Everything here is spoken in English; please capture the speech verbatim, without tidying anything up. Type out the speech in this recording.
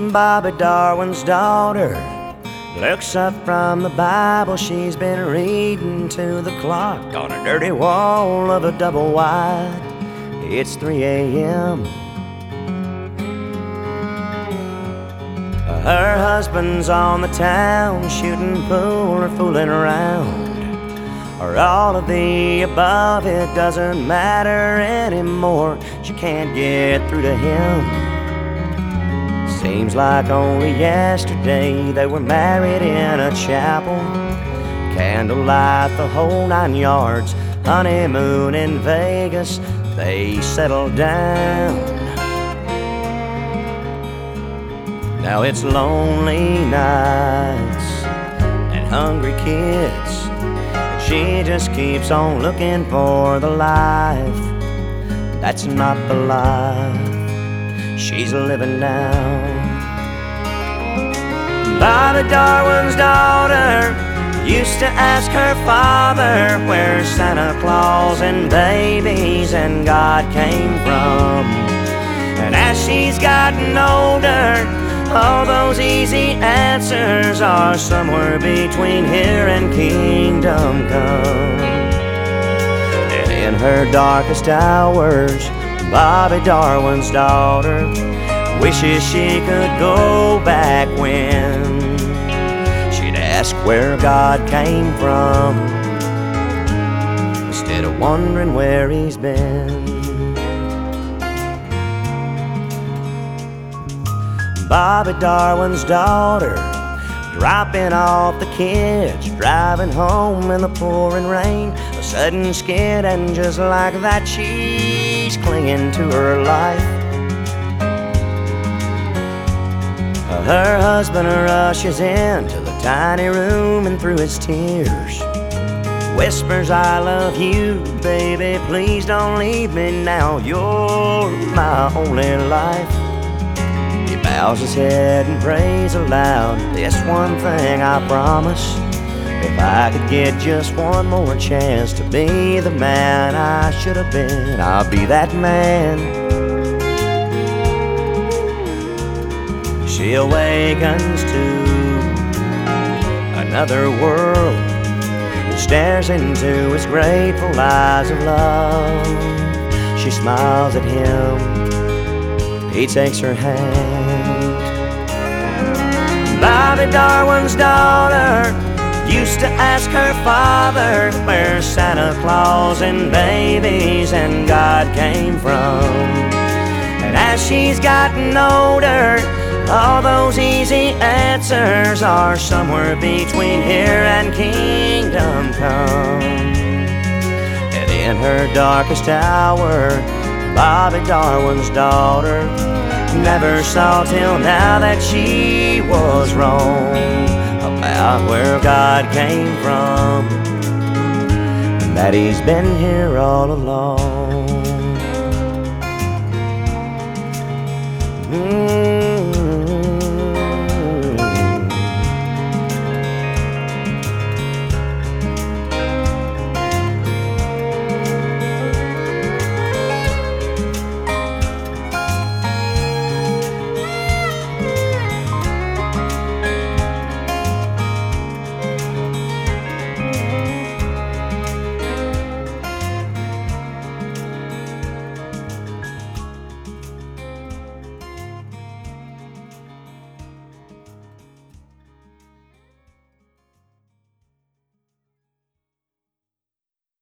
Bobby Darwin's daughter looks up from the Bible she's been reading to the clock on a dirty wall of a double wide. It's three a m Her husband's on the town shooting pool or fooling around, or all of the above. It doesn't matter anymore. She can't get through to him. Seems like only yesterday they were married in a chapel, candlelight, the whole nine yards, honeymoon in Vegas. They settled down. Now it's lonely nights and hungry kids, and she just keeps on looking for the life that's not the life she's living now. Bobby Darwin's daughter used to ask her father where Santa Claus and babies and God came from. And as she's gotten older, all those easy answers are somewhere between here and kingdom come. And in her darkest hours, Bobby Darwin's daughter wishes she could go back when she'd ask where God came from, instead of wondering where he's been. Bobby Darwin's daughter dropping off the kids, driving home in the pouring rain, a sudden skid, and just like that she's clinging to her life. Her husband rushes into the tiny room, and through his tears whispers, I love you, baby, please don't leave me now, you're my only life. He bows his head and prays aloud, this one thing I promise, if I could get just one more chance to be the man I should have been, I'll be that man. She awakens to another world and stares into his grateful eyes of love. She smiles at him, he takes her hand. Bobby Darwin's daughter used to ask her father where Santa Claus and babies and God came from. And as she's gotten older, all those easy answers are somewhere between here and kingdom come. And in her darkest hour, Bobby Darwin's daughter never saw till now that she was wrong about where God came from, and that he's been here all along. Mm.